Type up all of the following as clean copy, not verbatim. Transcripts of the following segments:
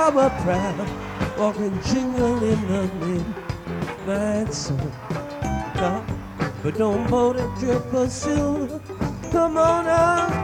were proud, walking jingle in the midnight sun. But don't boat it, drip or silver. Come on out.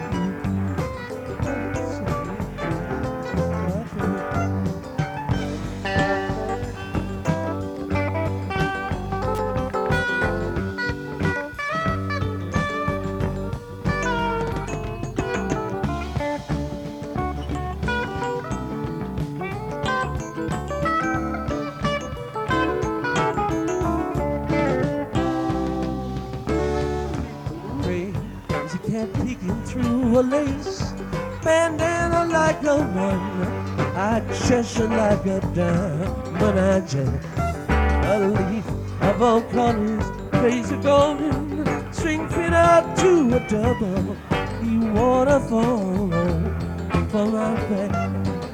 Peeking through a lace bandana like a one, I treasure like a diamond. I just a leaf of all colors, crazy golden, string fit up to a double. You waterfall for my back.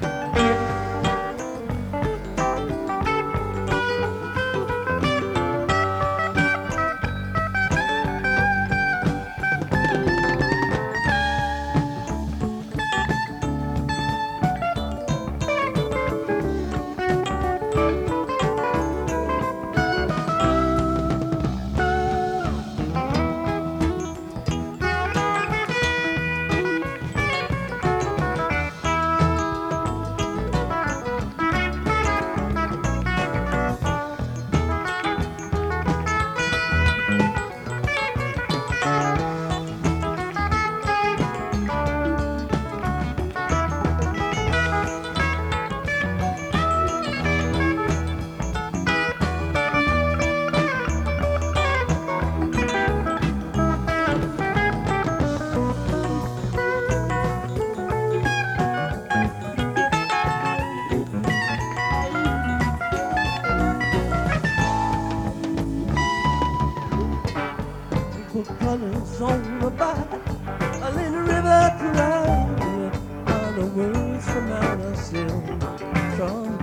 Colors on the back, a little river cry, all the words from out of silk.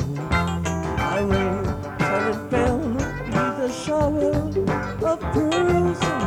I rain, and it fell beneath a shower of pearls.